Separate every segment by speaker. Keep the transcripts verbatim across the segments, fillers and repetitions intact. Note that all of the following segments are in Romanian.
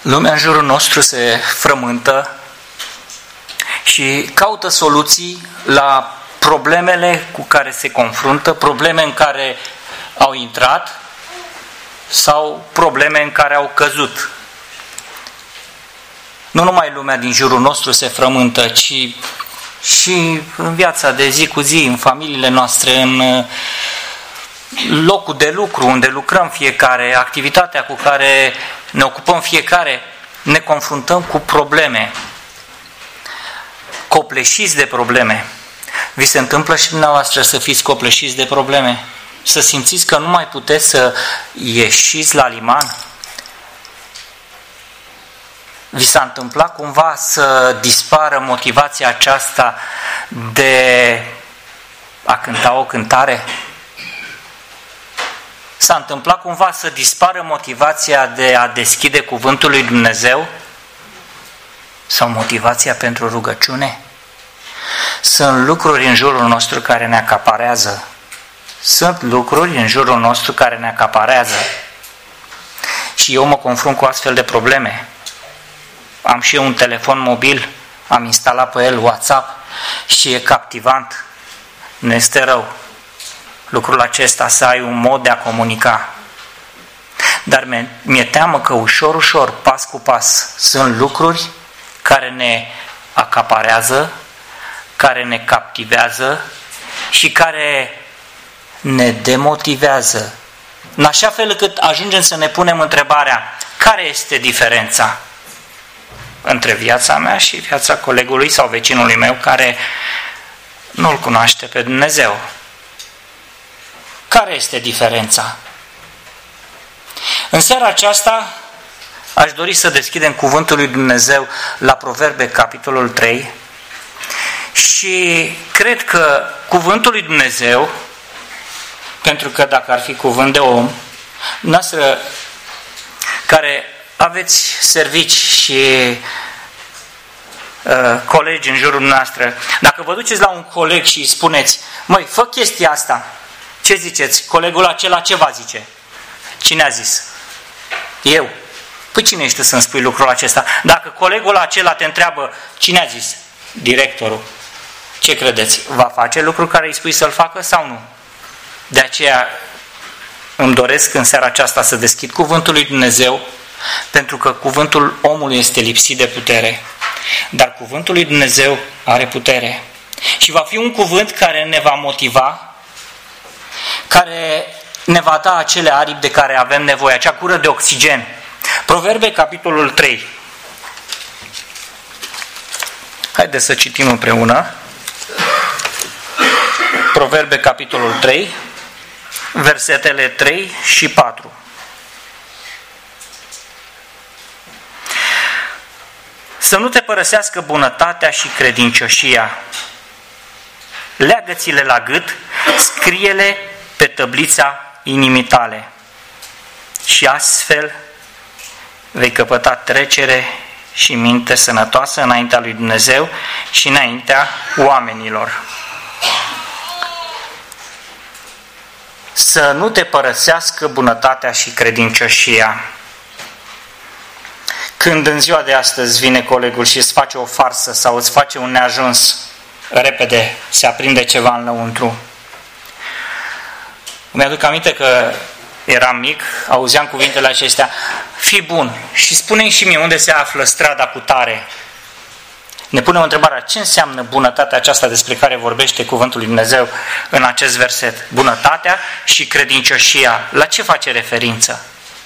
Speaker 1: Lumea în jurul nostru se frământă și caută soluții la problemele cu care se confruntă, probleme în care au intrat sau probleme în care au căzut. Nu numai lumea din jurul nostru se frământă, ci și în viața de zi cu zi, în familiile noastre, în locul de lucru unde lucrăm fiecare, activitatea cu care ne ocupăm fiecare, ne confruntăm cu probleme, copleșiți de probleme. Vi se întâmplă și dumneavoastră să fiți copleșiți de probleme? Să simțiți că nu mai puteți să ieșiți la liman? Vi s-a întâmplat cumva să dispară motivația aceasta de a cânta o cântare? S-a întâmplat cumva să dispară motivația de a deschide cuvântul lui Dumnezeu? Sau motivația pentru rugăciune? Sunt lucruri în jurul nostru care ne acaparează. Sunt lucruri în jurul nostru care ne acaparează. Și eu mă confrunt cu astfel de probleme. Am și eu un telefon mobil, am instalat pe el WhatsApp și e captivant. Nu este rău lucrul acesta, să ai un mod de a comunica. Dar mi-e teamă că ușor, ușor, pas cu pas, sunt lucruri care ne acaparează, care ne captivează și care ne demotivează. În așa fel încât ajungem să ne punem întrebarea: care este diferența între viața mea și viața colegului sau vecinului meu care nu-L cunoaște pe Dumnezeu? Care este diferența? În seara aceasta aș dori să deschidem cuvântul lui Dumnezeu la Proverbe, capitolul trei, și cred că cuvântul lui Dumnezeu, pentru că dacă ar fi cuvânt de om, noastră care aveți servici și uh, colegi în jurul noastră, dacă vă duceți la un coleg și îi spuneți: măi, fă chestia asta, ce ziceți? Colegul acela ce va zice? Cine a zis? Eu. Păi cine ești tu să-mi spui lucrul acesta? Dacă colegul acela te întreabă: cine a zis? Directorul. Ce credeți? Va face lucrul care îi spui să-l facă sau nu? De aceea îmi doresc în seara aceasta să deschid cuvântul lui Dumnezeu, pentru că cuvântul omului este lipsit de putere, dar cuvântul lui Dumnezeu are putere. Și va fi un cuvânt care ne va motiva, care ne va da acele aripi de care avem nevoie, acea cură de oxigen. Proverbe, capitolul trei. Haideți să citim împreună. Proverbe, capitolul trei, versetele trei și patru. Să nu te părăsească bunătatea și credincioșia. Leagă-ți-le la gât, scrie-le pe tăblița inimii tale. Și astfel vei căpăta trecere și minte sănătoasă înaintea lui Dumnezeu și înaintea oamenilor. Să nu te părăsească bunătatea și credincioșia. Când în ziua de astăzi vine colegul și îți face o farsă sau îți face un neajuns, repede se aprinde ceva înăuntru. Mi-aduc aminte că eram mic, auzeam cuvintele acestea: fii bun și spune-mi și mie unde se află strada cu tare. Ne punem întrebarea: ce înseamnă bunătatea aceasta despre care vorbește cuvântul lui Dumnezeu în acest verset? Bunătatea și credincioșia. La ce face referință?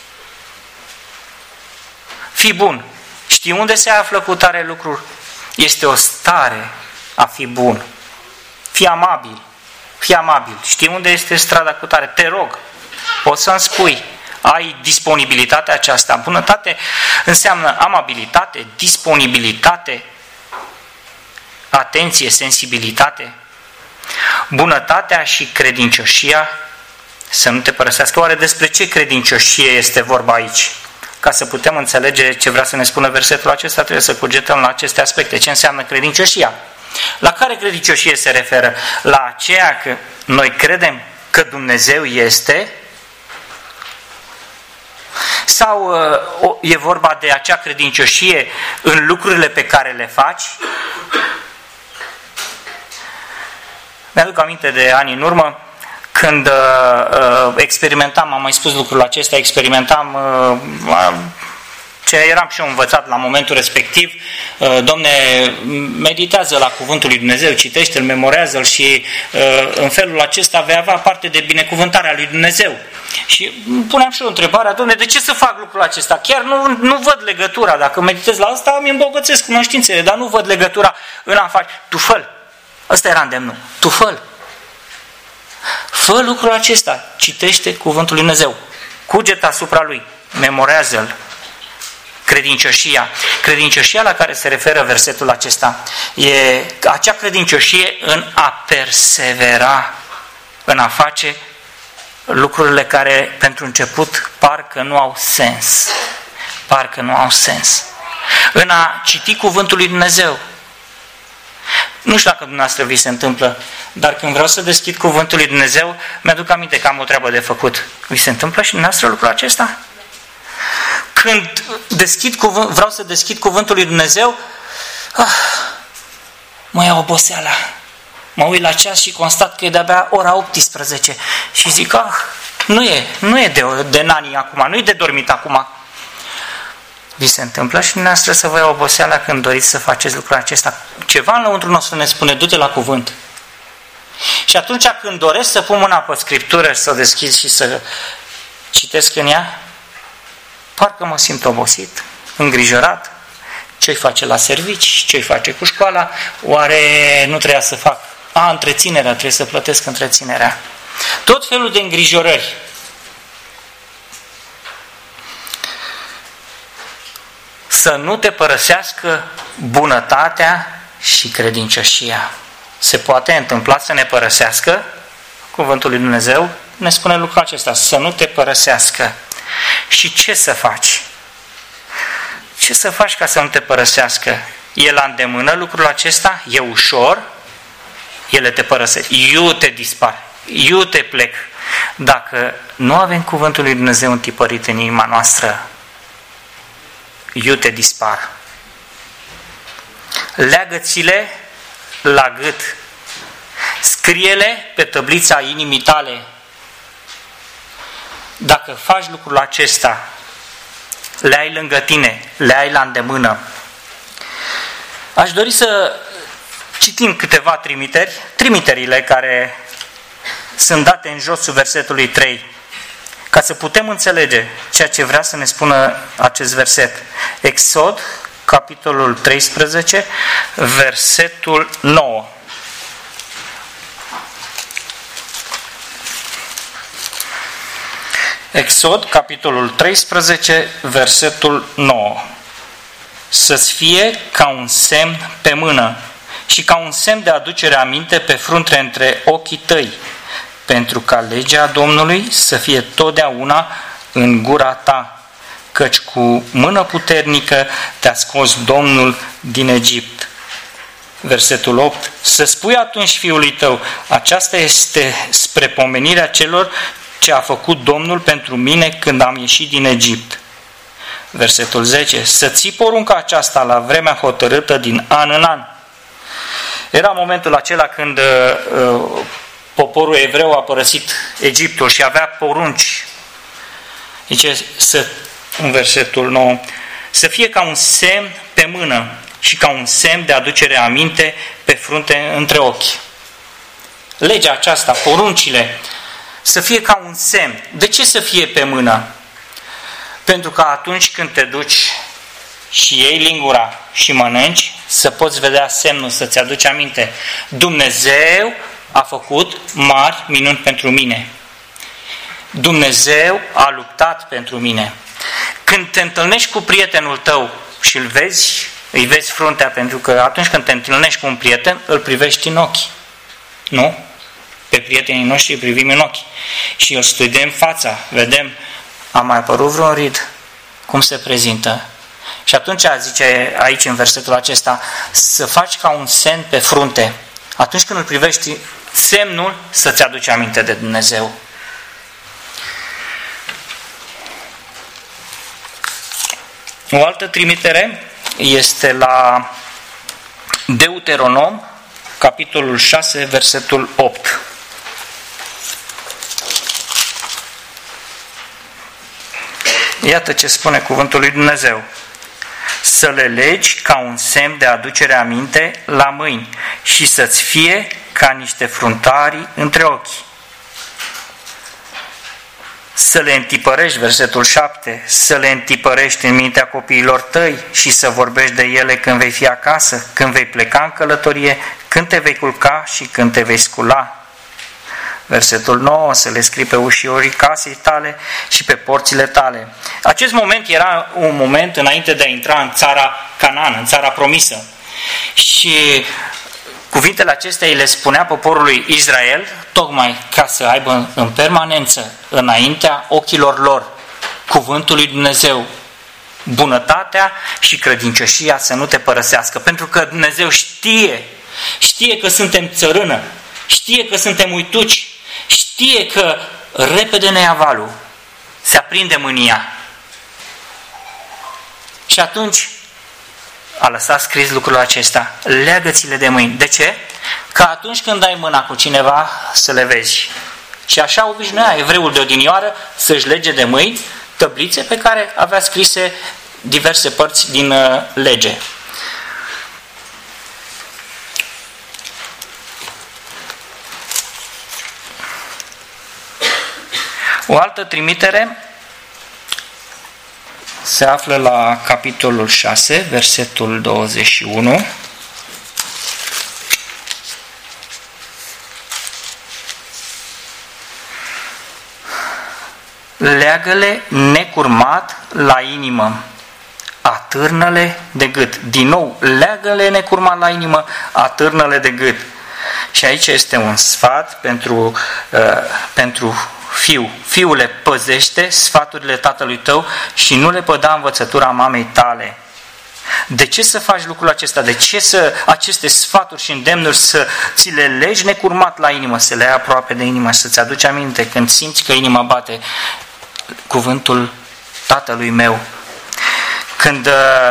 Speaker 1: Fii bun. Știi unde se află cu tare lucruri? Este o stare a fi bun. Fii amabil. Fii amabil. Știi unde este strada cu tare? Te rog, poți să-mi spui. Ai disponibilitatea aceasta. Bunătate înseamnă amabilitate, disponibilitate, atenție, sensibilitate. Bunătatea și credincioșia să nu te părăsească. Oare despre ce credincioșie este vorba aici? Ca să putem înțelege ce vrea să ne spună versetul acesta, trebuie să cugetăm la aceste aspecte. Ce înseamnă credincioșia? La care credincioșie se referă? La aceea că noi credem că Dumnezeu este Sau uh, e vorba de acea credincioșie în lucrurile pe care le faci? Mi-aduc aminte de ani în urmă, când uh, experimentam, am mai spus lucrul acesta, experimentam, uh, ce eram și eu învățat la momentul respectiv, uh, Domne, meditează la Cuvântul lui Dumnezeu, citește-l, memorează-l și uh, în felul acesta vei avea parte de binecuvântarea lui Dumnezeu. Și puneam și eu întrebarea, Domne, de ce să fac lucrul acesta? Chiar nu, nu văd legătura, dacă meditez la asta, îmi îmbogățesc cunoștințele, dar nu văd legătura în a face. Tu fă-l. Ăsta era îndemnul. Tu fă-l. Fă lucrul acesta, citește Cuvântul lui Dumnezeu, cugetă asupra lui, memorează-l. Credincioșia. Credincioșia la care se referă versetul acesta e acea credincioșie în a persevera, în a face lucrurile care pentru început parcă nu au sens. Parcă nu au sens. În a citi Cuvântul lui Dumnezeu. Nu știu dacă dumneavoastră vi se întâmplă, dar când vreau să deschid Cuvântul lui Dumnezeu, mi-aduc aminte că am o treabă de făcut. Vi se întâmplă și dumneavoastră lucrul acesta? Când deschid cuvânt, vreau să deschid Cuvântul lui Dumnezeu, ah, mă ia oboseala. Mă uit la ceas și constat că e de-abia ora optsprezece. Și zic, ah, nu e, nu e de, de nani acum, nu e de dormit acum. Vi se întâmplă și dumneavoastră să vă ia oboseala când doriți să faceți lucrul acesta. Ceva în lăuntru nostru ne spune, du-te la cuvânt. Și atunci când doresc să pun mâna pe Scriptură, să o deschid și să citesc în ea, parcă mă simt obosit, îngrijorat. Ce-i face la servici? Ce-i face cu școala? Oare nu trebuia să fac? A, întreținerea, trebuie să plătesc întreținerea. Tot felul de îngrijorări. Să nu te părăsească bunătatea și credincioșia. Se poate întâmpla să ne părăsească? Cuvântul lui Dumnezeu ne spune lucrul acesta, să nu te părăsească. Și ce să faci? Ce să faci ca să nu te părăsească? E la îndemână lucrul acesta? E ușor? Ele te părăsesc. Eu te dispar. Eu te plec. Dacă nu avem Cuvântul lui Dumnezeu întipărit în inima noastră, eu te dispar. Leagă-ți-le la gât. Scrie-le pe tăblița inimii tale. Dacă faci lucrul acesta, le ai lângă tine, le ai la îndemână. Aș dori să citim câteva trimiteri, trimiterile care sunt date în josul versetului trei, ca să putem înțelege ceea ce vrea să ne spună acest verset. Exod, capitolul treisprezece, versetul nouă. Exod, capitolul treisprezece, versetul nouă. Să-ți fie ca un semn pe mână și ca un semn de aducere aminte pe frunte între ochii tăi, pentru ca legea Domnului să fie totdeauna în gura ta, căci cu mână puternică te-a scos Domnul din Egipt. Versetul opt. Să spui atunci fiului tău, aceasta este spre pomenirea celor ce a făcut Domnul pentru mine când am ieșit din Egipt. Versetul zece. Să ții porunca aceasta la vremea hotărâtă din an în an. Era momentul acela când uh, poporul evreu a părăsit Egiptul și avea porunci. Zice, să, în versetul nouă, să fie ca un semn pe mână și ca un semn de aducere aminte pe frunte între ochi. Legea aceasta, poruncile, să fie ca un semn. De ce să fie pe mână? Pentru că atunci când te duci și iei lingura și mănânci, să poți vedea semnul, să-ți aduci aminte. Dumnezeu a făcut mari minuni pentru mine. Dumnezeu a luptat pentru mine. Când te întâlnești cu prietenul tău și îl vezi, îi vezi fruntea, pentru că atunci când te întâlnești cu un prieten, îl privești în ochi. Nu? Pe prietenii noștri îi privim în ochi. Și îl studiem fața, vedem, a mai apărut vreun rid? Cum se prezintă? Și atunci zice aici în versetul acesta, să faci ca un semn pe frunte. Atunci când îl privești, semnul să-ți aduce aminte de Dumnezeu. O altă trimitere este la Deuteronom, capitolul șase, versetul opt. Iată ce spune cuvântul lui Dumnezeu. Să le legi ca un semn de aducere aminte la mâini și să-ți fie ca niște fruntarii între ochi. Să le întipărești, versetul șapte, să le întipărești în mintea copiilor tăi și să vorbești de ele când vei fi acasă, când vei pleca în călătorie, când te vei culca și când te vei scula. Versetul nouă, să le scrii pe ușiorii casei tale și pe porțile tale. Acest moment era un moment înainte de a intra în țara Canaan, în țara promisă. Și cuvintele acestea îi le spunea poporului Israel, tocmai ca să aibă în permanență, înaintea ochilor lor, cuvântul lui Dumnezeu, bunătatea și credincioșia să nu te părăsească. Pentru că Dumnezeu știe, știe că suntem țărână, știe că suntem uituci, știe că repede ne ia valul, se aprinde mânia. Și atunci a lăsat scris lucrul acesta, leagă-ți-le de mâini. De ce? Că atunci când ai mâna cu cineva să le vezi. Și așa obișnuia evreul de odinioară să-și lege de mâini tăblițe pe care avea scrise diverse părți din uh, lege. O altă trimitere se află la capitolul șase, versetul douăzeci și unu. Leagă-le necurmat la inimă, atârnă-le de gât. Din nou, leagă-le necurmat la inimă, atârnă-le de gât. Și aici este un sfat pentru, uh, pentru fiu. Fiule, păzește sfaturile tatălui tău și nu le păda învățătura mamei tale. De ce să faci lucrul acesta? De ce să aceste sfaturi și îndemnuri să ți le legi necurmat la inimă, să le ai aproape de inimă și să-ți aduci aminte când simți că inima bate cuvântul tatălui meu? Când uh,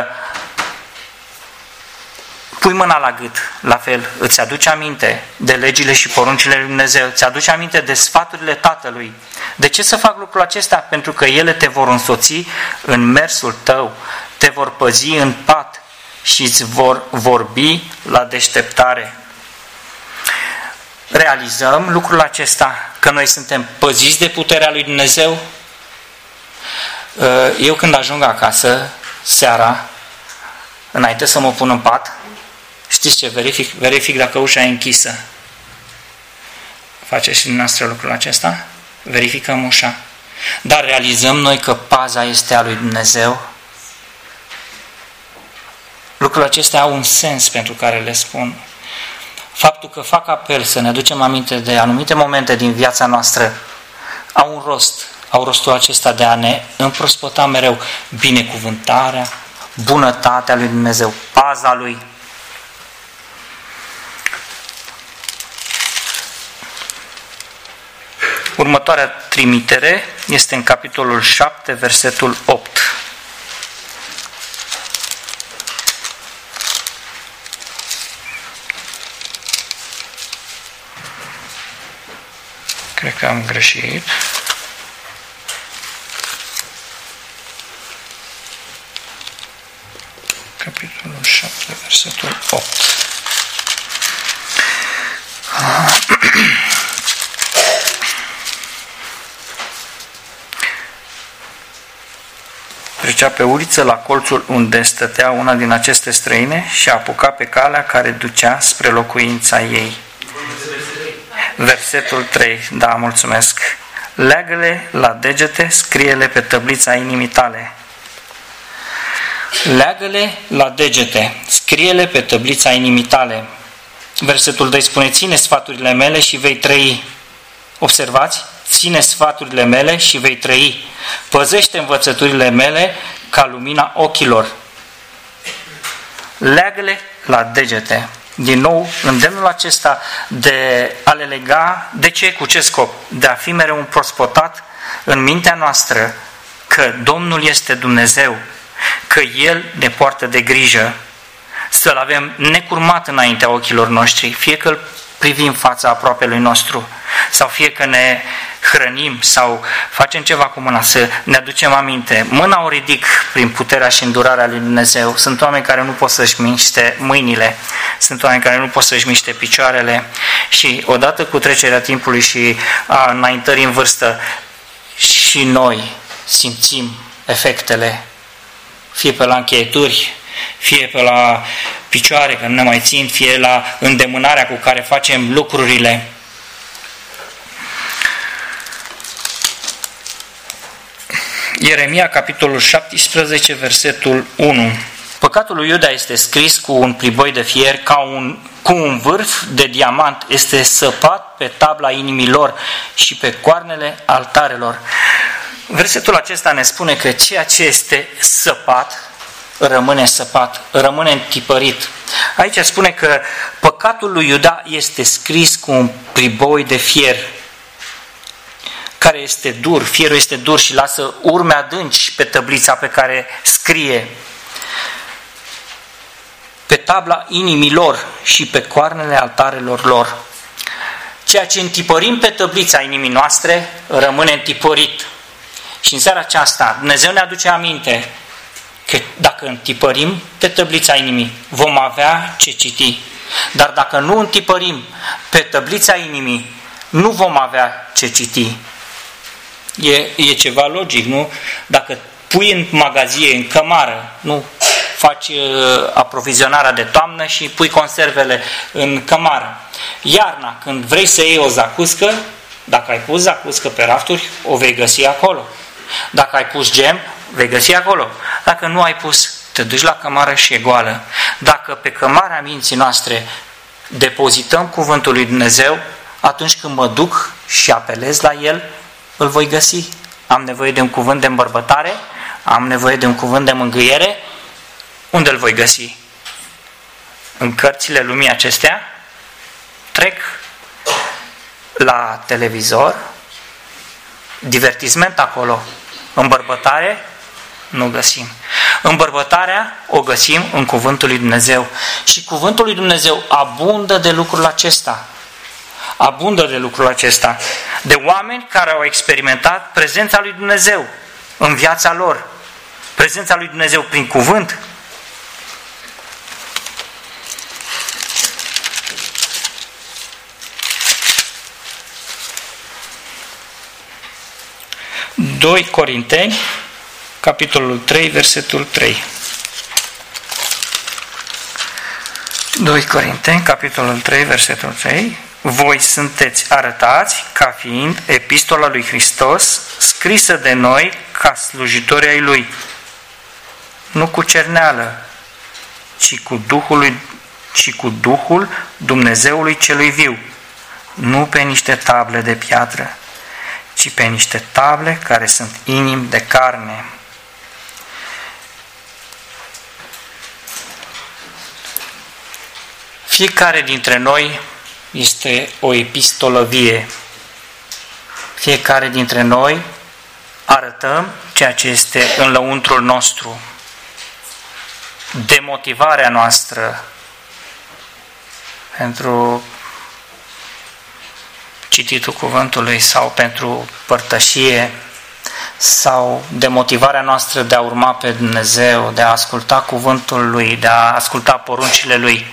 Speaker 1: pui mâna la gât, la fel, îți aduce aminte de legile și poruncile lui Dumnezeu, îți aduce aminte de sfaturile Tatălui. De ce să fac lucrul acesta? Pentru că ele te vor însoți în mersul tău, te vor păzi în pat și îți vor vorbi la deșteptare. Realizăm lucrul acesta, că noi suntem păziți de puterea lui Dumnezeu. Eu când ajung acasă, seara, înainte să mă pun în pat, știți ce? Verific, verific dacă ușa e închisă. Faceți și dumneavoastră lucrul acesta? Verificăm ușa. Dar realizăm noi că paza este a lui Dumnezeu? Lucrurile acestea au un sens pentru care le spun. Faptul că fac apel să ne aducem aminte de anumite momente din viața noastră au un rost. Au rostul acesta de a ne împrospăta mereu binecuvântarea, bunătatea lui Dumnezeu, paza lui. Următoarea trimitere este în capitolul șapte, versetul opt. Cred că am greșit. Capitolul șapte, versetul opt. Trecea pe uliță la colțul unde stătea una din aceste străine și a apucat pe calea care ducea spre locuința ei. Versetul trei, da, mulțumesc. Leagă-le la degete, scrie-le pe tăblița inimii tale. Leagă-le la degete, scrie-le pe tăblița inimii tale. Versetul doi spune, ține sfaturile mele și vei trăi. Observați? Ține sfaturile mele și vei trăi. Păzește învățăturile mele ca lumina ochilor. Leagă-le la degete. Din nou, îndemnul acesta de a le lega, de ce? Cu ce scop? De a fi mereu împrospătat în mintea noastră că Domnul este Dumnezeu că El ne poartă de grijă, să-L avem necurmat înaintea ochilor noștri, fie că îl privim fața aproapelui nostru, sau fie că ne hrănim sau facem ceva cu mâna, să ne aducem aminte. Mâna o ridic prin puterea și îndurarea lui Dumnezeu. Sunt oameni care nu pot să-și miște mâinile, sunt oameni care nu pot să-și miște picioarele și odată cu trecerea timpului și a înaintării în vârstă, și noi simțim efectele, fie pe la încheieturi, fie pe la picioare, că nu ne mai țin, fie la îndemânarea cu care facem lucrurile. Ieremia, capitolul șaptesprezece, versetul unu. Păcatul lui Iuda este scris cu un priboi de fier, ca un, cu un vârf de diamant, este săpat pe tabla inimilor și pe coarnele altarelor. Versetul acesta ne spune că ceea ce este săpat, rămâne săpat, rămâne întipărit. Aici spune că păcatul lui Iuda este scris cu un priboi de fier, care este dur, fierul este dur și lasă urme adânci pe tăblița pe care scrie. Pe tabla inimilor și pe coarnele altarelor lor. Ceea ce întipărim pe tăblița inimii noastre rămâne întipărit. Și în seara aceasta Dumnezeu ne aduce aminte că dacă întipărim pe tăblița inimii, vom avea ce citi. Dar dacă nu întipărim pe tăblița inimii, nu vom avea ce citi. E, e ceva logic, nu? Dacă pui în magazie, în cămară, nu faci uh, aprovizionarea de toamnă și pui conservele în cămară. Iarna, când vrei să iei o zacuscă, dacă ai pus zacuscă pe rafturi, o vei găsi acolo. Dacă ai pus gem, vei găsi acolo. Dacă nu ai pus, te duci la cămară și e goală. Dacă pe cămara minții noastre depozităm cuvântul lui Dumnezeu, atunci când mă duc și apelez la El, îl voi găsi. Am nevoie de un cuvânt de îmbărbătare, am nevoie de un cuvânt de mângâiere. Unde îl voi găsi? În cărțile lumii acestea? Trec la televizor, divertisment acolo, îmbărbătare, nu găsim. Îmbărbătarea o găsim în cuvântul lui Dumnezeu. Și cuvântul lui Dumnezeu abundă de lucrul acesta. Abundă de lucrul acesta. De oameni care au experimentat prezența lui Dumnezeu în viața lor. Prezența lui Dumnezeu prin cuvânt. doi Corinteni, capitolul trei, versetul trei. doi Corinteni, capitolul trei, versetul trei. Voi sunteți arătați ca fiind epistola lui Hristos, scrisă de noi ca slujitori ai Lui, nu cu cerneală, ci cu Duhul, ci cu Duhul Dumnezeului celui viu, nu pe niște table de piatră, ci pe niște table care sunt inimi de carne. Fiecare dintre noi este o epistolă vie. Fiecare dintre noi arătăm ceea ce este în lăuntrul nostru. Demotivarea noastră pentru cititul cuvântului sau pentru părtășie, sau demotivarea noastră de a urma pe Dumnezeu, de a asculta cuvântul Lui, de a asculta poruncile Lui,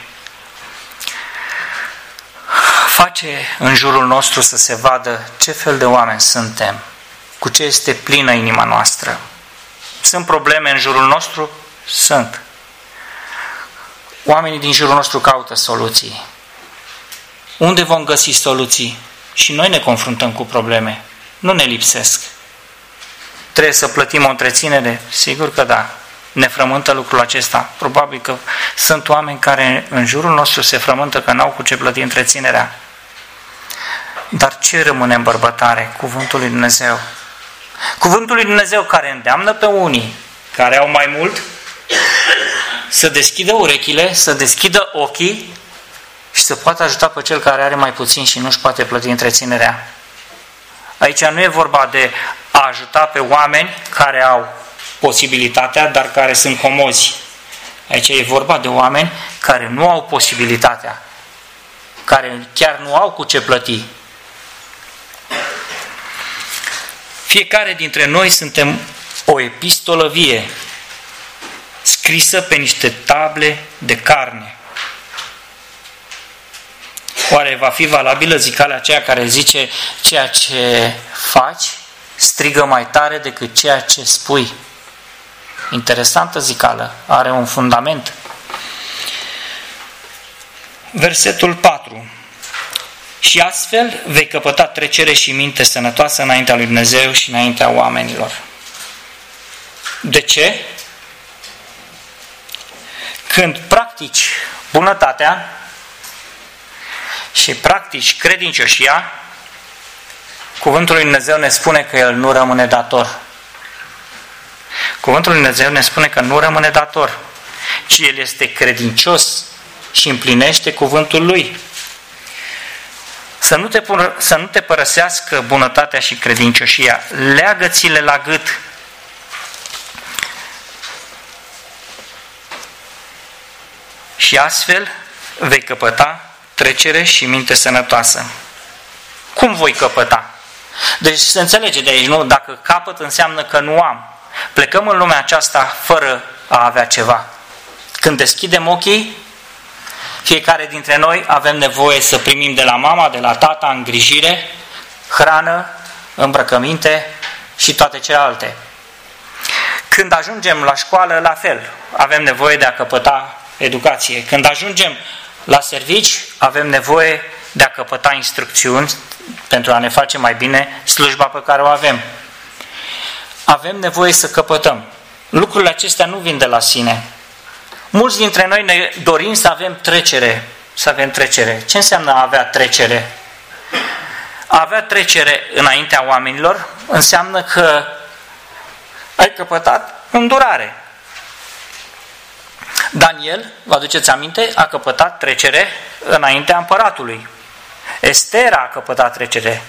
Speaker 1: face în jurul nostru să se vadă ce fel de oameni suntem, cu ce este plină inima noastră. Sunt probleme în jurul nostru? Sunt. Oamenii din jurul nostru caută soluții. Unde vom găsi soluții? Și noi ne confruntăm cu probleme. Nu ne lipsesc. Trebuie să plătim o întreținere? Sigur că da. Ne frământă lucrul acesta. Probabil că sunt oameni care în jurul nostru se frământă că n-au cu ce plăti întreținerea. Dar ce rămâne în bărbătare? Cuvântul lui Dumnezeu. Cuvântul lui Dumnezeu care îndeamnă pe unii care au mai mult să deschidă urechile, să deschidă ochii și să poată ajuta pe cel care are mai puțin și nu-și poate plăti întreținerea. Aici nu e vorba de a ajuta pe oameni care au posibilitatea, dar care sunt comozi. Aici e vorba de oameni care nu au posibilitatea, care chiar nu au cu ce plăti. Fiecare dintre noi suntem o epistolă vie, scrisă pe niște table de carne. Oare va fi valabilă zicala aceea care zice ceea ce faci strigă mai tare decât ceea ce spui? Interesantă zicală, are un fundament. Versetul patru. Și astfel vei căpăta trecere și minte sănătoasă înaintea lui Dumnezeu și înaintea oamenilor. De ce? Când practici bunătatea și practici credincioșia, cuvântul lui Dumnezeu ne spune că El nu rămâne dator. Cuvântul lui Dumnezeu ne spune că nu rămâne dator, ci El este credincios și împlinește cuvântul Lui. Să nu te, să nu te părăsească bunătatea și credincioșia, leagă-ți-le la gât. Și astfel vei căpăta trecere și minte sănătoasă. Cum voi căpăta? Deci se înțelege de aici, nu? Dacă capăt înseamnă că nu am. Plecăm în lumea aceasta fără a avea ceva. Când deschidem ochii, fiecare dintre noi avem nevoie să primim de la mama, de la tata, îngrijire, hrană, îmbrăcăminte și toate celelalte. Când ajungem la școală, la fel, avem nevoie de a căpăta educație. Când ajungem la servici, avem nevoie de a căpăta instrucțiuni pentru a ne face mai bine slujba pe care o avem. Avem nevoie să căpătăm. Lucrurile acestea nu vin de la sine. Mulți dintre noi ne dorim să avem trecere. Să avem trecere. Ce înseamnă a avea trecere? A avea trecere înaintea oamenilor înseamnă că ai căpătat îndurare. Daniel, vă aduceți aminte, a căpătat trecere înaintea împăratului. Estera a căpătat trecere.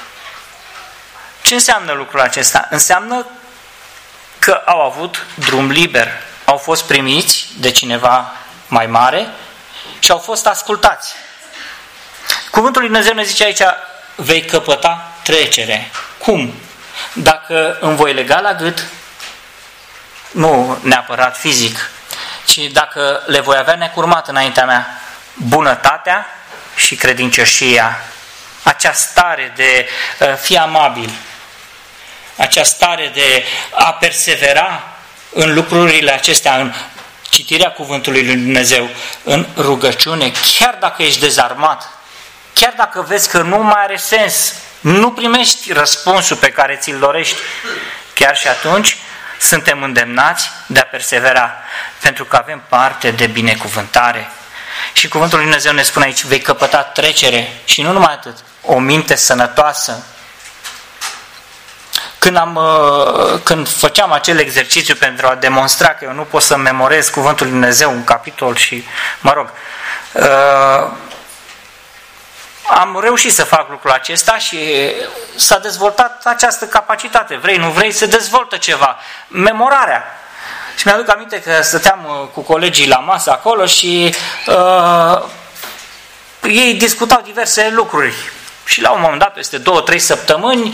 Speaker 1: Ce înseamnă lucrul acesta? Înseamnă că au avut drum liber. Au fost primiți de cineva mai mare și au fost ascultați. Cuvântul lui Dumnezeu ne zice aici, vei căpăta trecere. Cum? Dacă îmi voi lega la gât, nu neapărat fizic, ci dacă le voi avea necurmat înaintea mea, bunătatea și credincioșia, acea stare de uh, fi amabil, acea stare de a persevera în lucrurile acestea, în citirea cuvântului lui Dumnezeu, în rugăciune, chiar dacă ești dezarmat, chiar dacă vezi că nu mai are sens, nu primești răspunsul pe care ți-l dorești, chiar și atunci suntem îndemnați de a persevera, pentru că avem parte de binecuvântare. Și cuvântul lui Dumnezeu ne spune aici, vei căpăta trecere și nu numai atât, o minte sănătoasă. Când, am, când făceam acel exercițiu pentru a demonstra că eu nu pot să memorez cuvântul lui Dumnezeu, un capitol și, mă rog, am reușit să fac lucrul acesta și s-a dezvoltat această capacitate. Vrei, nu vrei, se dezvoltă ceva. Memorarea. Și mi-aduc aminte că stăteam cu colegii la masă acolo și uh, ei discutau diverse lucruri. Și la un moment dat, peste două, trei săptămâni,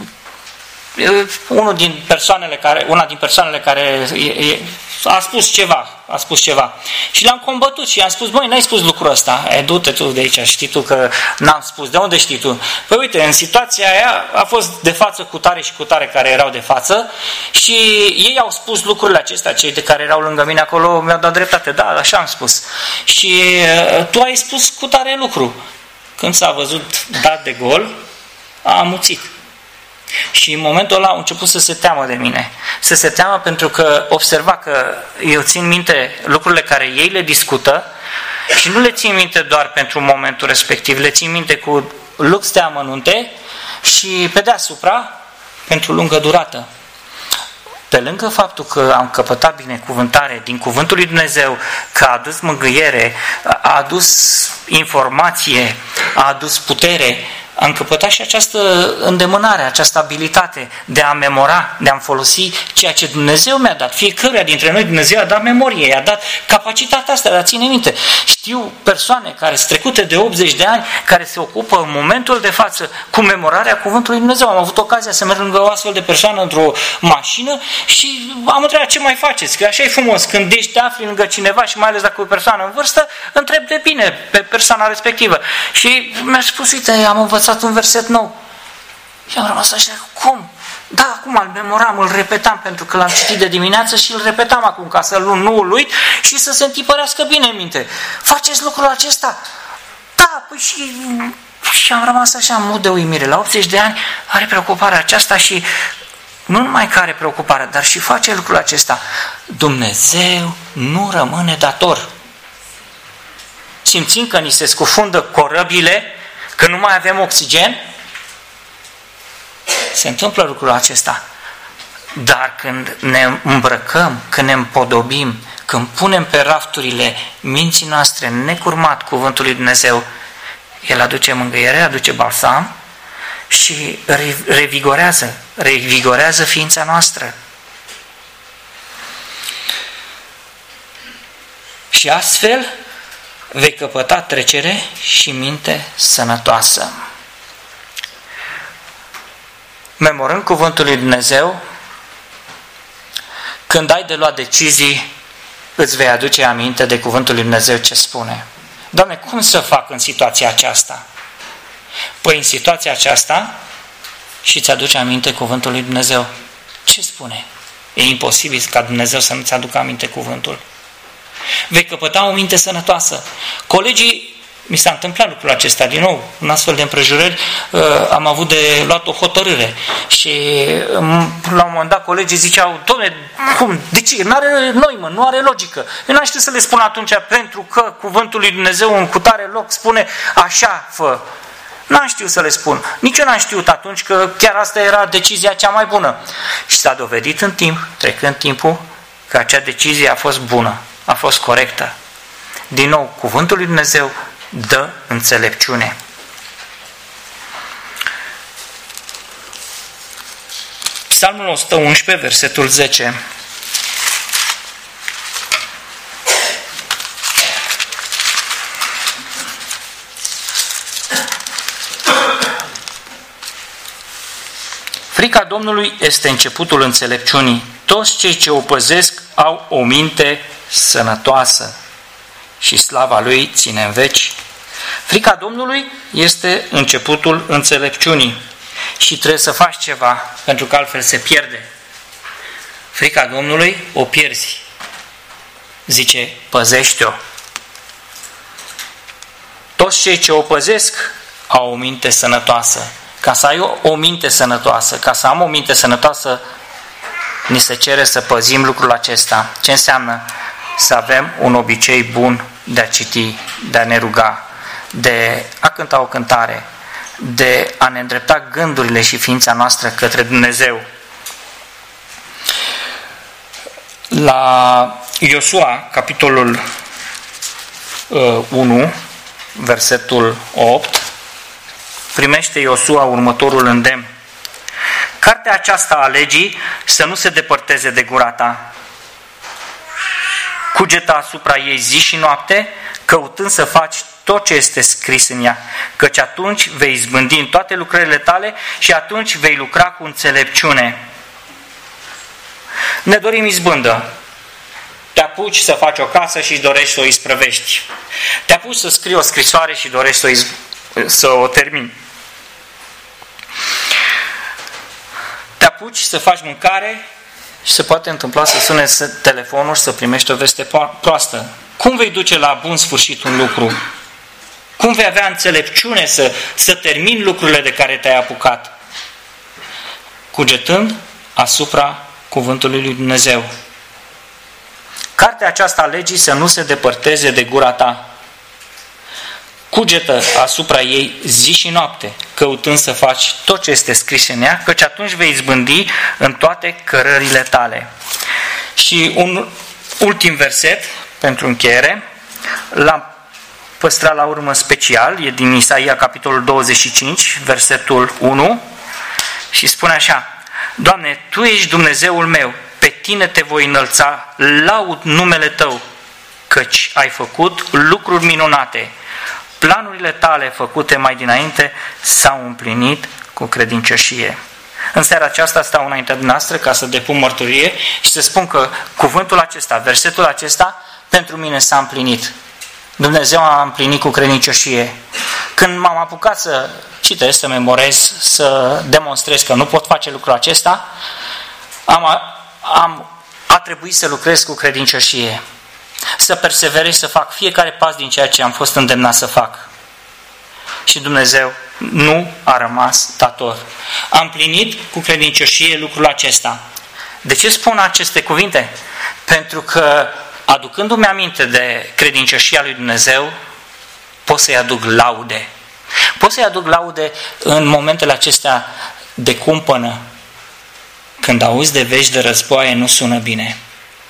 Speaker 1: unul din persoanele care, una din persoanele care e, e, a spus ceva, a spus ceva. Și l-am combătut și i-am spus, băi, n-ai spus lucrul ăsta. E, du-te tu de aici, știi tu că n-am spus. De unde știi tu? Păi uite, în situația aia a fost de față cu tare și cu tare care erau de față și ei au spus lucrurile acestea, cei de care erau lângă mine acolo mi-au dat dreptate. Da, așa am spus. Și uh, tu ai spus cu tare lucru. Când s-a văzut dat de gol, a amuțit. Și în momentul ăla au început să se teamă de mine. Să se teamă pentru că observa că eu țin minte lucrurile care ei le discută și nu le țin minte doar pentru momentul respectiv, le țin minte cu lux de amănunte și pe deasupra pentru lungă durată. Pe lângă faptul că am căpătat binecuvântare din cuvântul lui Dumnezeu, că a adus mângâiere, a adus informație, a adus putere, am căpătat și această îndemânare, această abilitate de a memora, de a folosi ceea ce Dumnezeu mi-a dat. Fiecăruia dintre noi Dumnezeu a dat memorie, i-a dat capacitatea asta de a ține minte. Știu persoane care sunt trecute de optzeci de ani, care se ocupă în momentul de față cu memorarea cuvântului Dumnezeu. Am avut ocazia să merg lângă o astfel de persoană într-o mașină și am întrebat ce mai faceți, că așa e frumos, când ești te afli lângă cineva și mai ales dacă e o persoană în vârstă, întreb de bine pe persoana respectivă. Și mi-a spus, uite, am învățat un verset nou. Și am rămas așa, cum? Da, acum îl memoram, îl repetam, pentru că l-am citit de dimineață și îl repetam acum, ca să nu îl uit și să se întipărească bine în minte. Faceți lucrul acesta? Da, păi și... Și am rămas așa în mod de uimire. La optzeci de ani are preocuparea aceasta și nu numai că are preocuparea, dar și face lucrul acesta. Dumnezeu nu rămâne dator. Simțim că ni se scufundă corăbile, că nu mai avem oxigen? Se întâmplă lucrul acesta. Dar când ne îmbrăcăm, când ne împodobim, când punem pe rafturile minții noastre necurmat cuvântul lui Dumnezeu, El aduce mângâiere, aduce balsam și revigorează, revigorează ființa noastră. Și astfel vei căpăta trecere și minte sănătoasă. Memorând cuvântul lui Dumnezeu, când ai de luat decizii, îți vei aduce aminte de cuvântul lui Dumnezeu ce spune. Doamne, cum să fac în situația aceasta? Păi în situația aceasta și îți aduce aminte cuvântul lui Dumnezeu. Ce spune? E imposibil ca Dumnezeu să nu-ți aducă aminte cuvântul. Vei căpăta o minte sănătoasă. Colegii, mi s-a întâmplat lucrul acesta din nou, în astfel de împrejurări, am avut de luat o hotărâre și la un moment dat colegii ziceau, Doamne, cum? De ce? Nu are noimă, nu are logică. Eu n-am știut să le spun atunci, pentru că cuvântul lui Dumnezeu în cutare loc spune așa fă. N-am știut să le spun. Nici eu n-am știut atunci că chiar asta era decizia cea mai bună. Și s-a dovedit în timp, trecând timpul, că acea decizie a fost bună, a fost corectă. Din nou, cuvântul lui Dumnezeu dă înțelepciune. Psalmul o sută unsprezece, versetul zece. Frica Domnului este începutul înțelepciunii. Toți cei ce o păzesc au o minte sănătoasă și slava Lui ține în veci. Frica Domnului este începutul înțelepciunii și trebuie să faci ceva, pentru că altfel se pierde. Frica Domnului o pierzi. Zice, păzește-o. Toți cei ce o păzesc au o minte sănătoasă. Ca să ai o, o minte sănătoasă, ca să am o minte sănătoasă, ni se cere să păzim lucrul acesta. Ce înseamnă? Să avem un obicei bun de a citi, de a ne ruga, de a cânta o cântare, de a ne îndrepta gândurile și ființa noastră către Dumnezeu. La Iosua, capitolul uh, unu, versetul opt, primește Iosua următorul îndemn. Cartea aceasta a legii să nu se depărteze de gura ta. Cugeta asupra ei zi și noapte, căutând să faci tot ce este scris în ea, căci atunci vei izbândi în toate lucrările tale și atunci vei lucra cu înțelepciune. Ne dorim izbândă. Te apuci să faci o casă și dorești să o isprăvești. Te apuci să scrii o scrisoare și dorești să o, iz... să o termini. Te apuci să faci mâncare și se poate întâmpla să sune telefonul și să primești o veste proastă. Cum vei duce la bun sfârșit un lucru? Cum vei avea înțelepciune să, să termini lucrurile de care te-ai apucat? Cugetând asupra cuvântului lui Dumnezeu. Cartea aceasta a legii să nu se depărteze de gura ta. Cugetă asupra ei zi și noapte, căutând să faci tot ce este scris în ea, căci atunci vei izbândi în toate cărările tale. Și un ultim verset, pentru încheiere, la păstra la urmă special, e din Isaia, capitolul douăzeci și cinci, versetul unu, și spune așa: Doamne, Tu ești Dumnezeul meu, pe Tine te voi înălța, laud numele Tău, căci ai făcut lucruri minunate. Planurile Tale făcute mai dinainte s-au împlinit cu credincioșie. În seara aceasta stau înaintea noastră ca să depun mărturie și să spun că cuvântul acesta, versetul acesta, pentru mine s-a împlinit. Dumnezeu a împlinit cu credincioșie. Când m-am apucat să citesc, să memorez, să demonstrez că nu pot face lucrul acesta, am, am, a trebuit să lucrez cu credincioșie, să perseverez, să fac fiecare pas din ceea ce am fost îndemnat să fac. Și Dumnezeu nu a rămas dator. A împlinit cu credincioșie lucrul acesta. De ce spun aceste cuvinte? Pentru că, aducându-mi aminte de credincioșia lui Dumnezeu, pot să-i aduc laude. Pot să-i aduc laude în momentele acestea de cumpănă. Când auzi de vești de războaie, nu sună bine.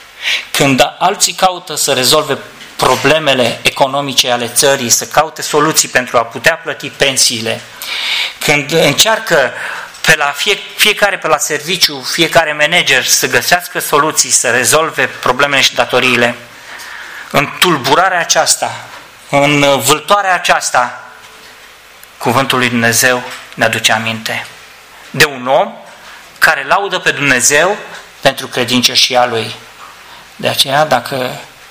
Speaker 1: Când alții caută să rezolve problemele economice ale țării, să caute soluții pentru a putea plăti pensiile, când încearcă pe la fie, fiecare pe la serviciu, fiecare manager să găsească soluții, să rezolve problemele și datoriile, în tulburarea aceasta, în vâltoarea aceasta, cuvântul lui Dumnezeu ne aduce aminte de un om care laudă pe Dumnezeu pentru credincioșia lui. De aceea, dacă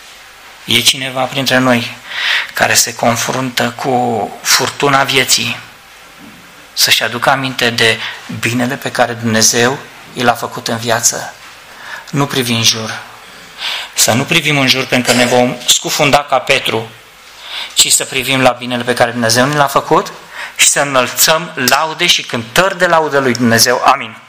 Speaker 1: e cineva printre noi care se confruntă cu furtuna vieții, să-și aducă aminte de binele pe care Dumnezeu i l-a făcut în viață. Nu privi în jur. Să nu privim în jur pentru că ne vom scufunda ca Petru, ci să privim la binele pe care Dumnezeu ne l-a făcut și să înălțăm laude și cântări de laudă lui Dumnezeu. Amin.